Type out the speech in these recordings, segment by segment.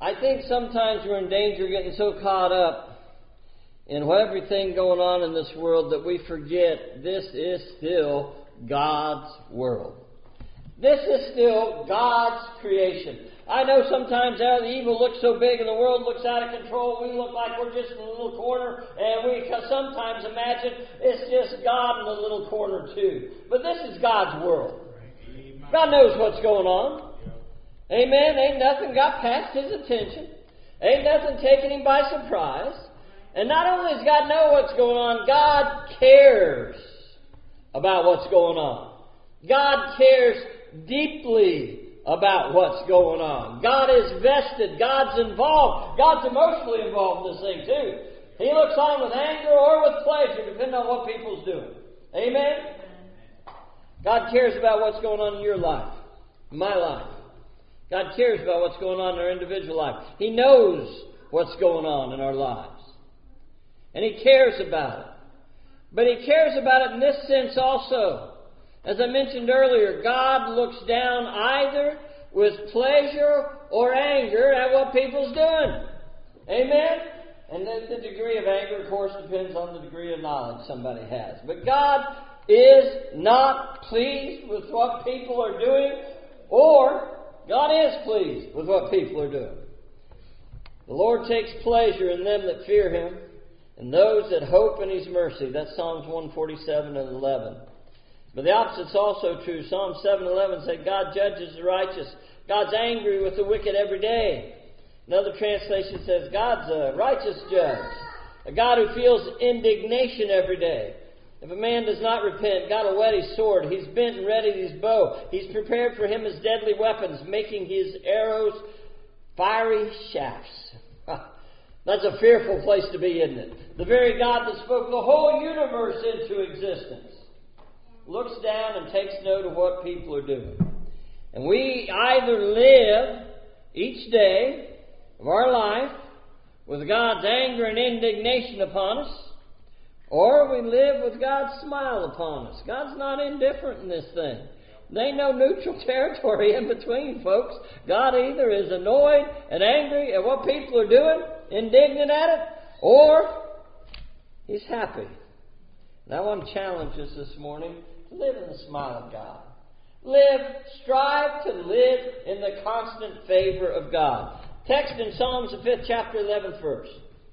I think sometimes we're in danger of getting so caught up in everything going on in this world that we forget this is still God's world. This is still God's creation. I know sometimes the evil looks so big and the world looks out of control. We look like we're just in a little corner, and we sometimes imagine it's just God in a little corner too. But this is God's world. God knows what's going on. Amen. Ain't nothing got past His attention. Ain't nothing taking Him by surprise. And not only does God know what's going on, God cares about what's going on. God cares deeply about what's going on. God is vested. God's involved. God's emotionally involved in this thing too. He looks on with anger or with pleasure, depending on what people's doing. Amen? God cares about what's going on in your life, my life. God cares about what's going on in our individual life. He knows what's going on in our lives. And He cares about it. But He cares about it in this sense also. As I mentioned earlier, God looks down either with pleasure or anger at what people's doing. Amen? And the degree of anger, of course, depends on the degree of knowledge somebody has. But God is not pleased with what people are doing, or God is pleased with what people are doing. The Lord takes pleasure in them that fear Him, and those that hope in His mercy. That's Psalms 147 and 11. But the opposite's also true. Psalm 7:11 said, God judges the righteous. God's angry with the wicked every day. Another translation says, God's a righteous judge. A God who feels indignation every day. If a man does not repent, God will whet His sword. He's bent and readied His bow. He's prepared for him His deadly weapons, making His arrows fiery shafts. That's a fearful place to be, isn't it? The very God that spoke the whole universe into existence looks down and takes note of what people are doing. And we either live each day of our life with God's anger and indignation upon us, or we live with God's smile upon us. God's not indifferent in this thing. There ain't no neutral territory in between, folks. God either is annoyed and angry at what people are doing, indignant at it, or He's happy. And I want to challenge us this morning to live in the smile of God. Strive to live in the constant favor of God. Text in Psalms, the 5th chapter, 11th verse.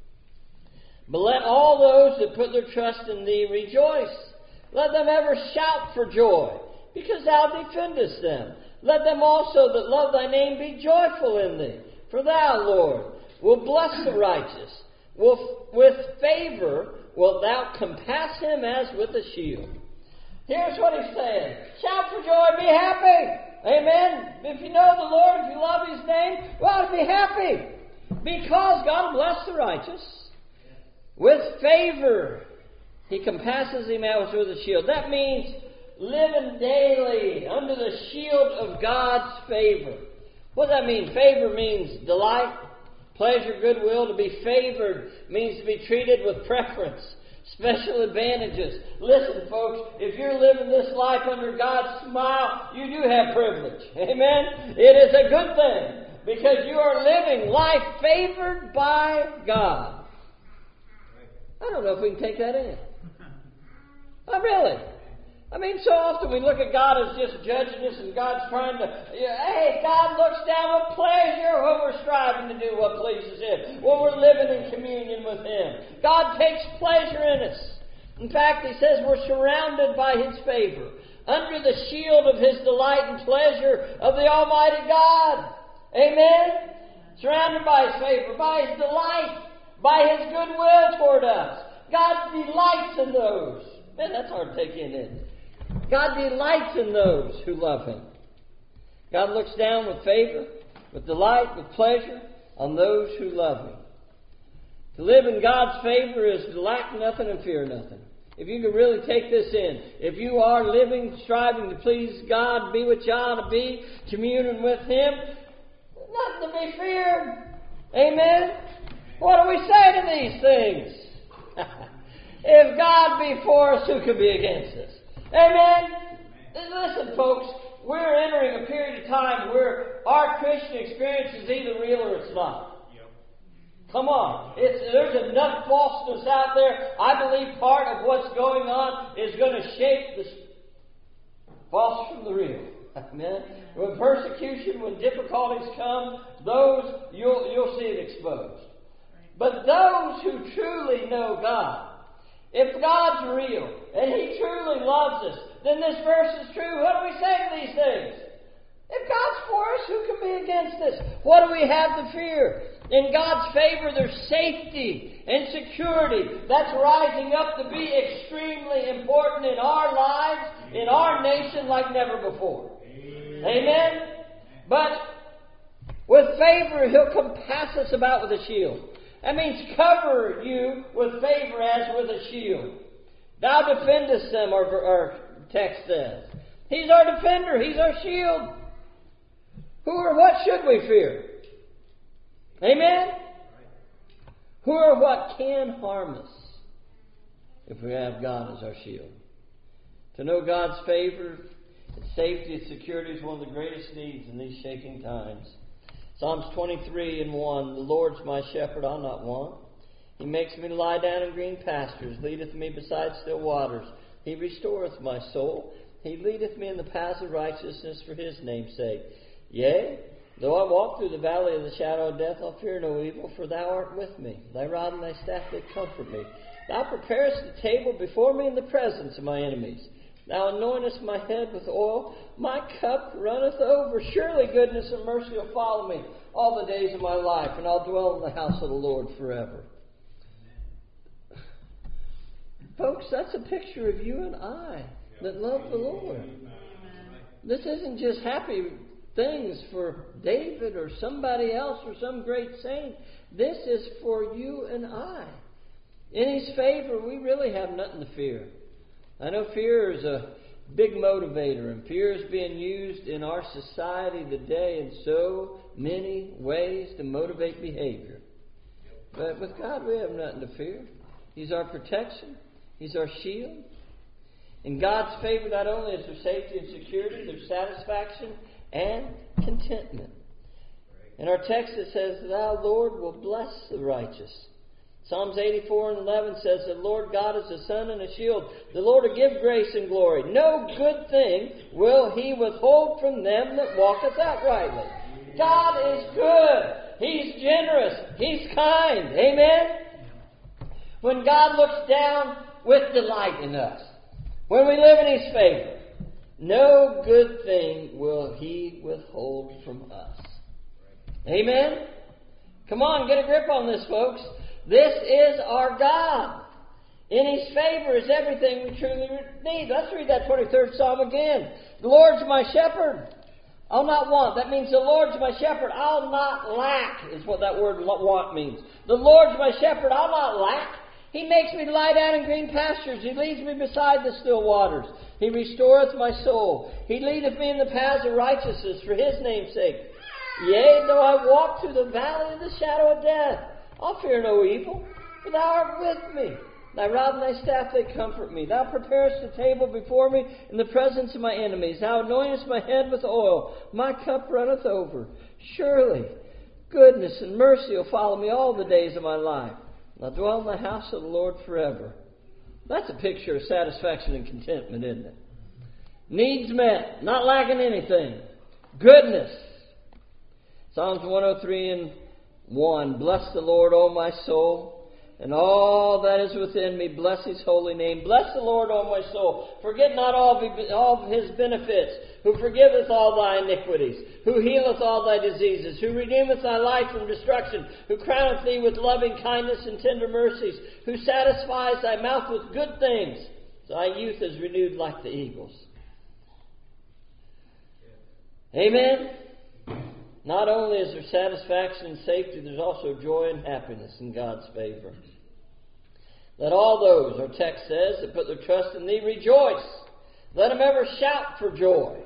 But let all those that put their trust in Thee rejoice. Let them ever shout for joy, because Thou defendest them. Let them also that love Thy name be joyful in Thee. For Thou, Lord, will bless the righteous. With favor wilt Thou compass him as with a shield. Here's what He's saying. Shout for joy, be happy. Amen. If you know the Lord, if you love His name, well, be happy. Because God will bless the righteous. With favor, He compasses him as with a shield. That means living daily under the shield of God's favor. What does that mean? Favor means delight, pleasure, goodwill. To be favored means to be treated with preference, special advantages. Listen, folks, if you're living this life under God's smile, you do have privilege. Amen? It is a good thing because you are living life favored by God. I don't know if we can take that in. Not really. I mean, so often we look at God as just judging us, and God's trying to, hey, God looks down with pleasure when we're striving to do what pleases Him, when we're living in communion with Him. God takes pleasure in us. In fact, He says we're surrounded by His favor, under the shield of His delight and pleasure of the Almighty God. Amen? Surrounded by His favor, by His delight, by His goodwill toward us. God delights in those. Man, that's hard to take in, isn't it? God delights in those who love Him. God looks down with favor, with delight, with pleasure on those who love Him. To live in God's favor is to lack nothing and fear nothing. If you can really take this in, if you are living, striving to please God, be what you ought to be, communing with Him, nothing to be feared. Amen? What do we say to these things? If God be for us, who can be against us? Amen? Listen, folks, we're entering a period of time where our Christian experience is either real or it's not. Come on. There's enough falseness out there. I believe part of what's going on is going to shape the false from the real. Amen. When persecution, when difficulties come, those you'll see it exposed. But those who truly know God, if God's real and He truly loves us, then this verse is true. What do we say to these things? If God's for us, who can be against us? What do we have to fear? In God's favor, there's safety and security. That's rising up to be extremely important in our lives, in our nation, like never before. Amen? But with favor, He'll compass us about with a shield. That means cover you with favor as with a shield. Thou defendest them, our text says. He's our defender. He's our shield. Who or what should we fear? Amen? Who or what can harm us if we have God as our shield? To know God's favor, safety and security is one of the greatest needs in these shaking times. Psalms 23:1, the Lord's my shepherd, I'll not want. He makes me lie down in green pastures, leadeth me beside still waters. He restoreth my soul. He leadeth me in the paths of righteousness for His name's sake. Yea, though I walk through the valley of the shadow of death, I'll fear no evil, for Thou art with me. Thy rod and Thy staff, they comfort me. Thou preparest the table before me in the presence of my enemies. Thou anointest my head with oil. My cup runneth over. Surely goodness and mercy will follow me all the days of my life, and I'll dwell in the house of the Lord forever. Folks, that's a picture of you and I that love the Lord. This isn't just happy things for David or somebody else or some great saint. This is for you and I. In His favor, we really have nothing to fear. I know fear is a big motivator, and fear is being used in our society today in so many ways to motivate behavior. But with God, we have nothing to fear. He's our protection. He's our shield. In God's favor, not only is there safety and security, there's satisfaction and contentment. In our text it says, Thou, Lord, will bless the righteous. Psalms 84:11 says, The Lord God is a sun and a shield. The Lord will give grace and glory. No good thing will He withhold from them that walketh uprightly. God is good. He's generous. He's kind. Amen? When God looks down with delight in us, when we live in His favor, no good thing will He withhold from us. Amen? Come on, get a grip on this, folks. This is our God. In His favor is everything we truly need. Let's read that 23rd Psalm again. The Lord's my shepherd. I'll not want. That means the Lord's my shepherd. I'll not lack is what that word want means. The Lord's my shepherd. I'll not lack. He makes me lie down in green pastures. He leads me beside the still waters. He restoreth my soul. He leadeth me in the paths of righteousness for His name's sake. Yea, though I walk through the valley of the shadow of death, I'll fear no evil, for Thou art with me. Thy rod and Thy staff, they comfort me. Thou preparest the table before me in the presence of my enemies. Thou anointest my head with oil. My cup runneth over. Surely goodness and mercy will follow me all the days of my life. I'll dwell in the house of the Lord forever. That's a picture of satisfaction and contentment, isn't it? Needs met, not lacking anything. Goodness. Psalms 103:1. Bless the Lord, O my soul, and all that is within me. Bless His holy name. Bless the Lord, O my soul. Forget not all of His benefits, who forgiveth all thy iniquities, who healeth all thy diseases, who redeemeth thy life from destruction, who crowneth thee with loving kindness and tender mercies, who satisfies thy mouth with good things. Thy youth is renewed like the eagles. Amen? Not only is there satisfaction and safety, there's also joy and happiness in God's favor. Let all those, our text says, that put their trust in Thee rejoice. Let them ever shout for joy.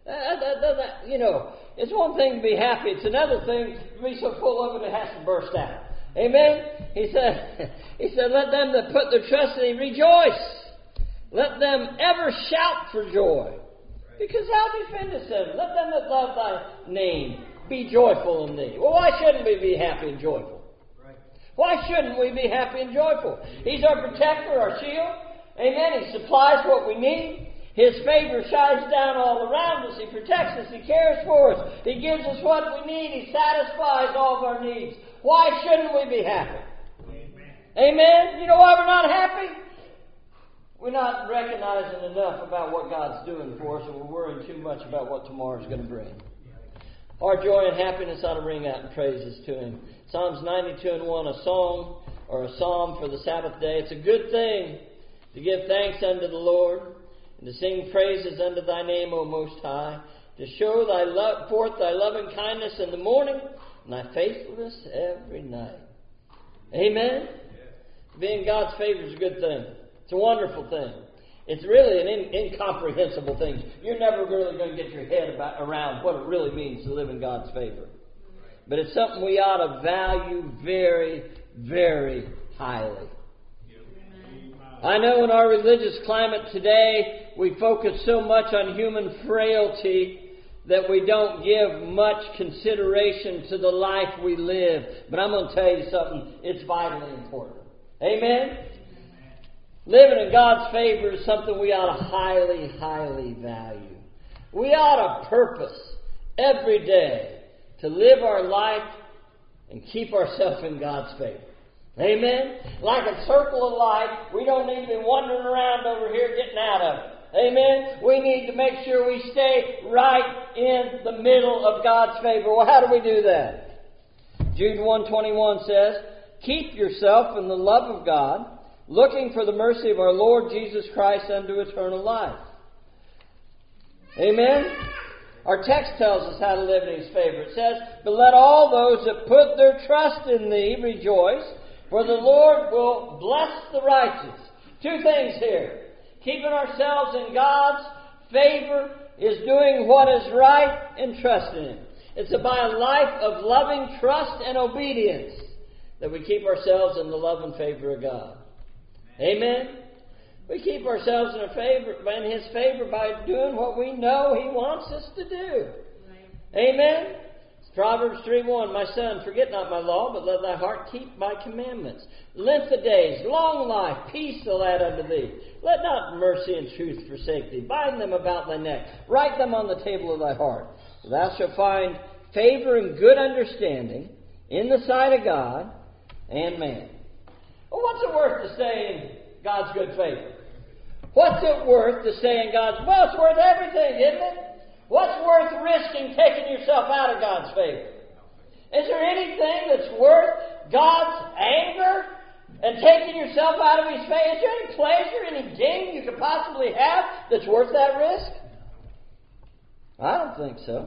It's one thing to be happy. It's another thing to be so full of it has to burst out. Amen? He said, let them that put their trust in Thee rejoice. Let them ever shout for joy. Because thou defendest them. Let them that love thy name be joyful in thee. Well, why shouldn't we be happy and joyful? Why shouldn't we be happy and joyful? He's our protector, our shield. Amen. He supplies what we need. His favor shines down all around us. He protects us. He cares for us. He gives us what we need. He satisfies all of our needs. Why shouldn't we be happy? Amen. You know why we're not happy? We're not recognizing enough about what God's doing for us, and we're worrying too much about what tomorrow's going to bring. Our joy and happiness ought to ring out in praises to Him. Psalms 92:1, a song or a psalm for the Sabbath day. It's a good thing to give thanks unto the Lord and to sing praises unto Thy name, O Most High, to show forth Thy loving kindness in the morning and Thy faithfulness every night. Amen? Being God's favor is a good thing. It's a wonderful thing. It's really an incomprehensible thing. You're never really going to get your head around what it really means to live in God's favor. But it's something we ought to value very, very highly. I know in our religious climate today, we focus so much on human frailty that we don't give much consideration to the life we live. But I'm going to tell you something. It's vitally important. Amen? Living in God's favor is something we ought to highly, highly value. We ought to purpose every day to live our life and keep ourselves in God's favor. Amen? Like a circle of life, we don't need to be wandering around over here getting out of it. Amen? We need to make sure we stay right in the middle of God's favor. Well, how do we do that? Jude 1:21 says, keep yourself in the love of God, looking for the mercy of our Lord Jesus Christ unto eternal life. Amen? Our text tells us how to live in His favor. It says, but let all those that put their trust in Thee rejoice, for the Lord will bless the righteous. Two things here. Keeping ourselves in God's favor is doing what is right and trusting Him. It's about a life of loving trust and obedience that we keep ourselves in the love and favor of God. Amen? We keep ourselves in His favor by doing what we know He wants us to do. Right. Amen? Proverbs 3:1, my son, forget not my law, but let thy heart keep my commandments. Length of days, long life, peace they'll add unto thee. Let not mercy and truth forsake thee. Bind them about thy neck. Write them on the table of thy heart. Thou shalt find favor and good understanding in the sight of God and man. Well, what's it worth to stay in God's good favor? What's it worth to stay in God's... Well, it's worth everything, isn't it? What's worth risking taking yourself out of God's favor? Is there anything that's worth God's anger and taking yourself out of His favor? Is there any pleasure, any gain you could possibly have that's worth that risk? I don't think so.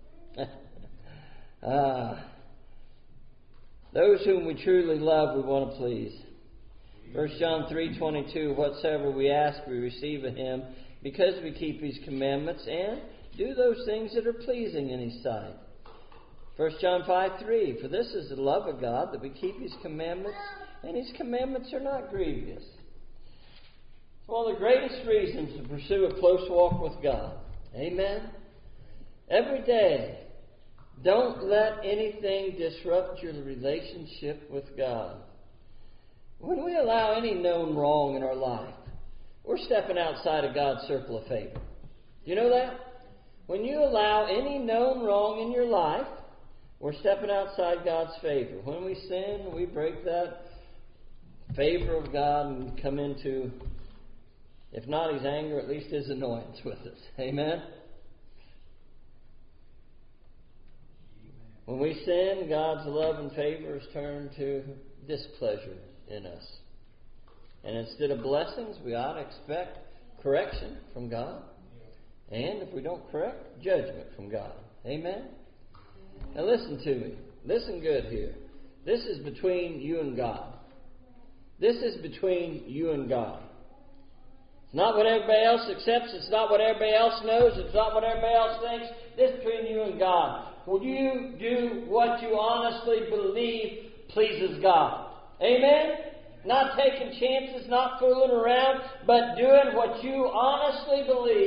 Those whom we truly love, we want to please. 1 John 3:22, whatsoever we ask, we receive of Him, because we keep His commandments and do those things that are pleasing in His sight. 1 John 5:3, for this is the love of God, that we keep His commandments, and His commandments are not grievous. It's one of the greatest reasons to pursue a close walk with God. Amen? Every day, don't let anything disrupt your relationship with God. When we allow any known wrong in our life, we're stepping outside of God's circle of favor. Do you know that? When you allow any known wrong in your life, we're stepping outside God's favor. When we sin, we break that favor of God and come into, if not His anger, at least His annoyance with us. Amen? When we sin, God's love and favor is turned to displeasure in us. And instead of blessings, we ought to expect correction from God. And if we don't correct, judgment from God. Amen? Now listen to me. Listen good here. This is between you and God. This is between you and God. It's not what everybody else accepts. It's not what everybody else knows. It's not what everybody else thinks. This is between you and God. Will you do what you honestly believe pleases God? Amen? Not taking chances, not fooling around, but doing what you honestly believe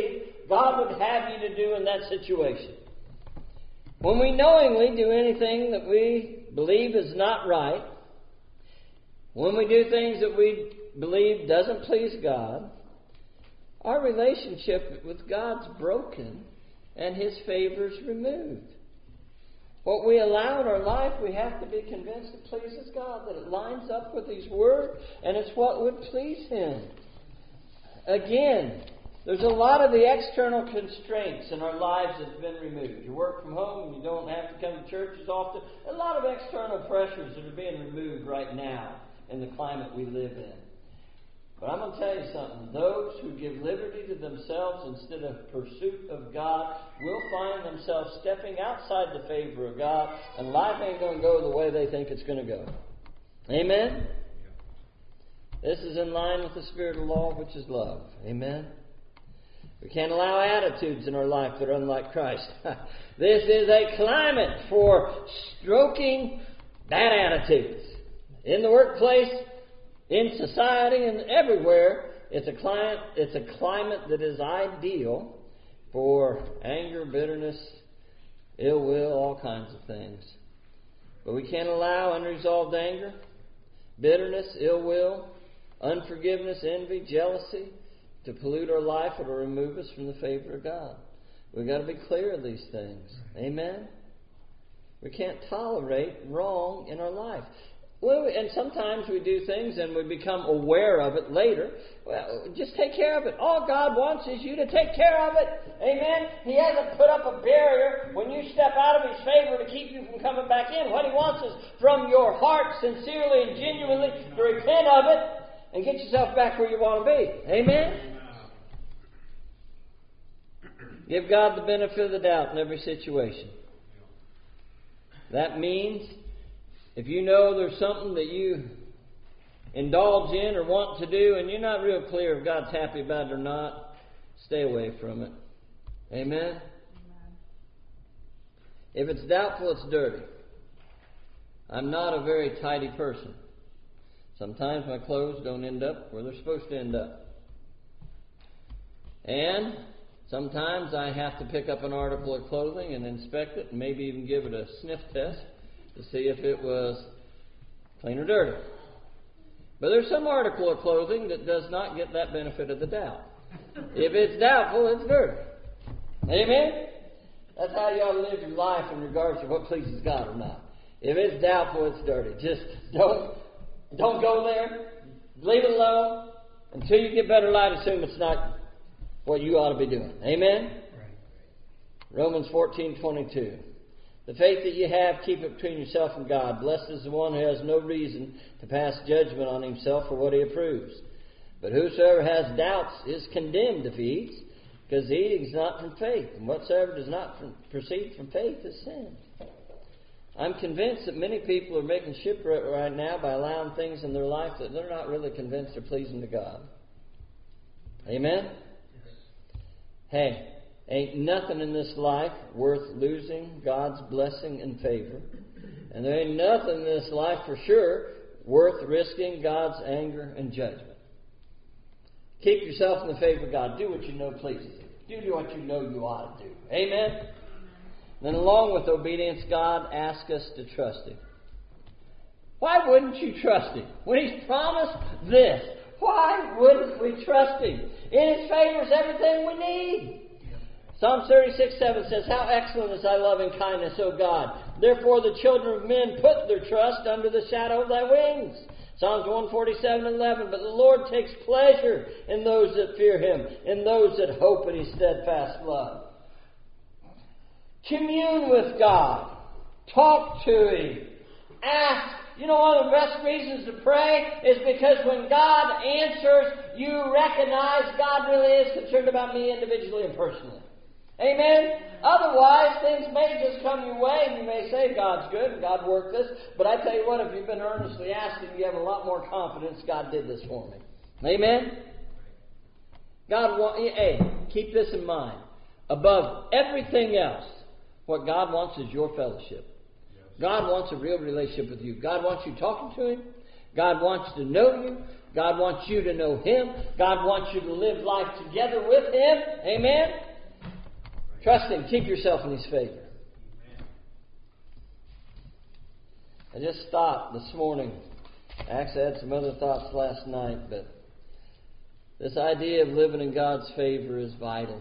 God would have you to do in that situation. When we knowingly do anything that we believe is not right, when we do things that we believe doesn't please God, our relationship with God's broken and His favors removed. What we allow in our life, we have to be convinced it pleases God, that it lines up with His Word, and it's what would please Him. Again, there's a lot of the external constraints in our lives that have been removed. You work from home and you don't have to come to church as often. A lot of external pressures that are being removed right now in the climate we live in. But I'm going to tell you something. Those who give liberty to themselves instead of pursuit of God will find themselves stepping outside the favor of God, and life ain't going to go the way they think it's going to go. Amen? This is in line with the spirit of law, which is love. Amen? We can't allow attitudes in our life that are unlike Christ. This is a climate for stroking bad attitudes. In the workplace, in society, and everywhere, it's a climate that is ideal for anger, bitterness, ill will, all kinds of things. But we can't allow unresolved anger, bitterness, ill will, unforgiveness, envy, jealousy to pollute our life or to remove us from the favor of God. We've got to be clear of these things. Amen? We can't tolerate wrong in our life. Well, and sometimes we do things and we become aware of it later. Well, just take care of it. All God wants is you to take care of it. Amen? He hasn't put up a barrier when you step out of His favor to keep you from coming back in. What He wants is from your heart, sincerely and genuinely, to repent of it and get yourself back where you want to be. Amen? Give God the benefit of the doubt in every situation. That means if you know there's something that you indulge in or want to do and you're not real clear if God's happy about it or not, stay away from it. Amen? Amen. If it's doubtful, it's dirty. I'm not a very tidy person. Sometimes my clothes don't end up where they're supposed to end up. And sometimes I have to pick up an article of clothing and inspect it and maybe even give it a sniff test to see if it was clean or dirty. But there's some article of clothing that does not get that benefit of the doubt. If it's doubtful, it's dirty. Amen? That's how you ought to live your life in regards to what pleases God or not. If it's doubtful, it's dirty. Just don't go there. Leave it alone until you get better light. Assume it's not what you ought to be doing. Amen? Romans 14:22. The faith that you have, keep it between yourself and God. Blessed is the one who has no reason to pass judgment on himself for what he approves. But whosoever has doubts is condemned if he eats, because eating is not from faith. And whatsoever does not proceed from faith is sin. I'm convinced that many people are making shipwreck right now by allowing things in their life that they're not really convinced are pleasing to God. Amen? Hey, ain't nothing in this life worth losing God's blessing and favor. And there ain't nothing in this life for sure worth risking God's anger and judgment. Keep yourself in the favor of God. Do what you know pleases Him. Do what you know you ought to do. Amen? Then along with obedience, God asks us to trust Him. Why wouldn't you trust Him? When He's promised this, why wouldn't we trust Him? In His favor is everything we need. Psalm 36:7 says, How excellent is thy loving kindness, O God. Therefore the children of men put their trust under the shadow of thy wings. Psalms 147:11. But the Lord takes pleasure in those that fear Him, in those that hope in His steadfast love. Commune with God. Talk to Him. Ask. You know, one of the best reasons to pray is because when God answers, you recognize God really is concerned about me individually and personally. Amen? Otherwise, things may just come your way and you may say, God's good and God worked this. But I tell you what, if you've been earnestly asking, you have a lot more confidence God did this for me. Amen? Hey, keep this in mind. Above everything else, what God wants is your fellowship. God wants a real relationship with you. God wants you talking to Him. God wants to know you. God wants you to know Him. God wants you to live life together with Him. Amen? Trust Him. Keep yourself in His favor. I just stopped this morning. I actually had some other thoughts last night, but this idea of living in God's favor is vital.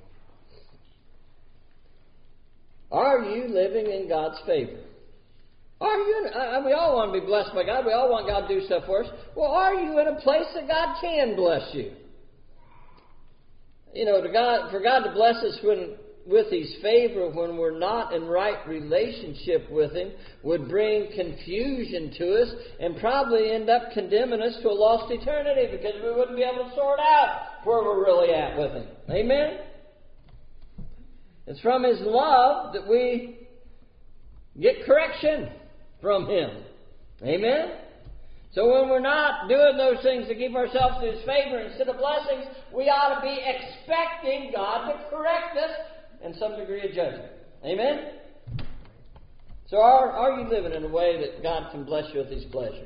Are you living in God's favor? Are you? We all want to be blessed by God. We all want God to do stuff for us. Well, are you in a place that God can bless you? You know, for God to bless us with His favor when we're not in right relationship with Him would bring confusion to us and probably end up condemning us to a lost eternity because we wouldn't be able to sort out where we're really at with Him. Amen? It's from His love that we get correction from Him. Amen? So when we're not doing those things to keep ourselves to His favor instead of blessings, we ought to be expecting God to correct us in some degree of judgment. Amen? So are you living in a way that God can bless you with His pleasure?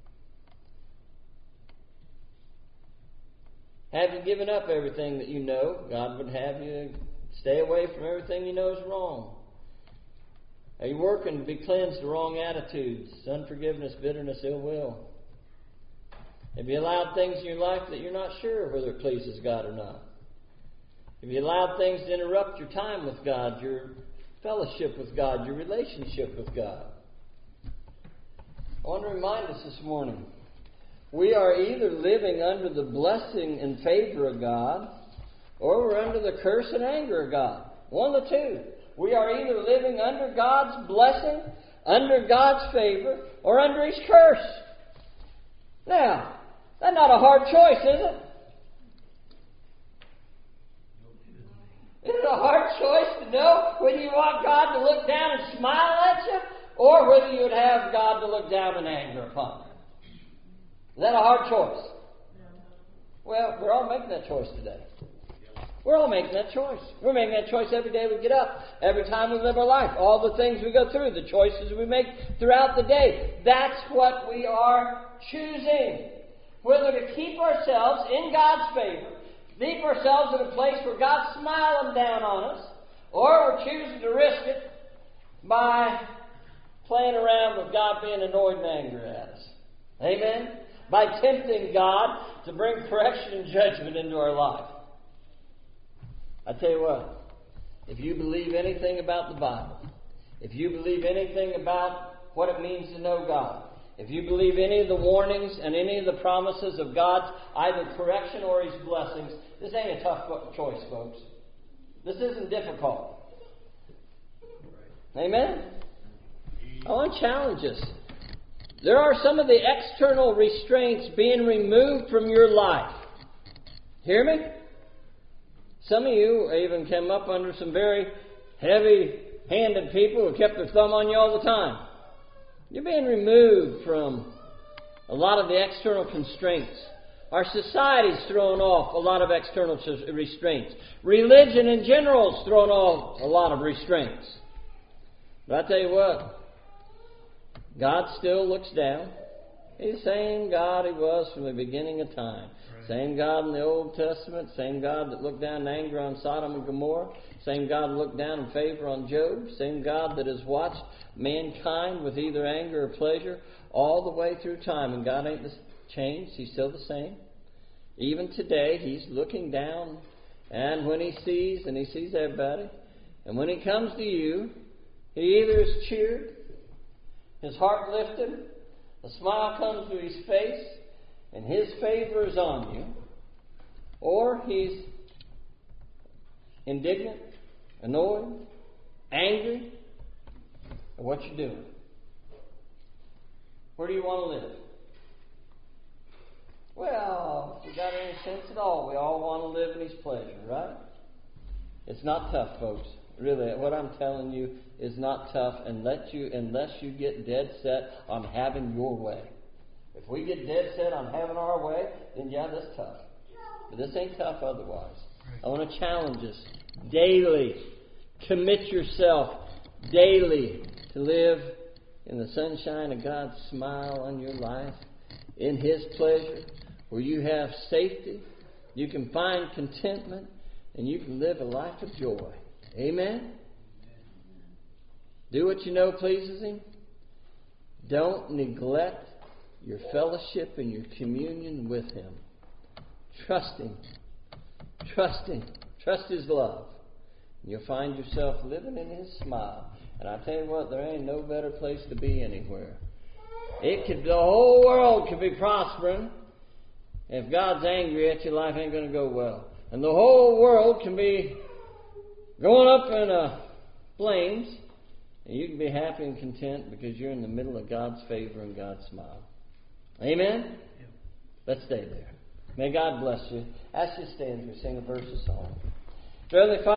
Have you given up everything that you know God would have you stay away from everything you know is wrong? Are you working to be cleansed of wrong attitudes, unforgiveness, bitterness, ill will? Have you allowed things in your life that you're not sure whether it pleases God or not? Have you allowed things to interrupt your time with God, your fellowship with God, your relationship with God? I want to remind us this morning, we are either living under the blessing and favor of God, or we're under the curse and anger of God. One of the two. We are either living under God's blessing, under God's favor, or under His curse. Now, that's not a hard choice, is it? Is it a hard choice to know whether you want God to look down and smile at you, or whether you would have God to look down in anger upon you? Is that a hard choice? Well, we're all making that choice today. We're all making that choice. We're making that choice every day we get up, every time we live our life, all the things we go through, the choices we make throughout the day. That's what we are choosing. Whether to keep ourselves in God's favor, keep ourselves in a place where God's smiling down on us, or we're choosing to risk it by playing around with God being annoyed and angry at us. Amen? By tempting God to bring correction and judgment into our life. I tell you what, if you believe anything about the Bible, if you believe anything about what it means to know God, if you believe any of the warnings and any of the promises of God's either correction or His blessings, this ain't a tough choice, folks. This isn't difficult. Amen? I want to challenge us. There are some of the external restraints being removed from your life. Hear me? Some of you even came up under some very heavy-handed people who kept their thumb on you all the time. You're being removed from a lot of the external constraints. Our society's thrown off a lot of external restraints. Religion in general is thrown off a lot of restraints. But I tell you what, God still looks down. He's the same God He was from the beginning of time. Same God in the Old Testament, same God that looked down in anger on Sodom and Gomorrah, same God that looked down in favor on Job, same God that has watched mankind with either anger or pleasure all the way through time. And God ain't changed. He's still the same. Even today, He's looking down, and when He sees everybody, and when He comes to you, He either is cheered, His heart lifted, a smile comes to His face, and His favor is on you, or He's indignant, annoyed, angry at what you're doing. Where do you want to live? Well, if we got any sense at all, we all want to live in His pleasure, right? It's not tough, folks. Really, what I'm telling you is not tough unless you get dead set on having your way. If we get dead set on having our way, then yeah, that's tough. But this ain't tough otherwise. I want to challenge us daily. Commit yourself daily to live in the sunshine of God's smile on your life, in His pleasure, where you have safety, you can find contentment, and you can live a life of joy. Amen? Do what you know pleases Him. Don't neglect your fellowship and your communion with Him. Trust Him. Trust Him. Trust His love. And you'll find yourself living in His smile. And I tell you what, there ain't no better place to be anywhere. The whole world could be prospering. If God's angry at you, life ain't going to go well. And the whole world can be going up in flames. And you can be happy and content because you're in the middle of God's favor and God's smile. Amen? Yeah. Let's stay there. May God bless you. As you stand here, sing a verse of song. Brother,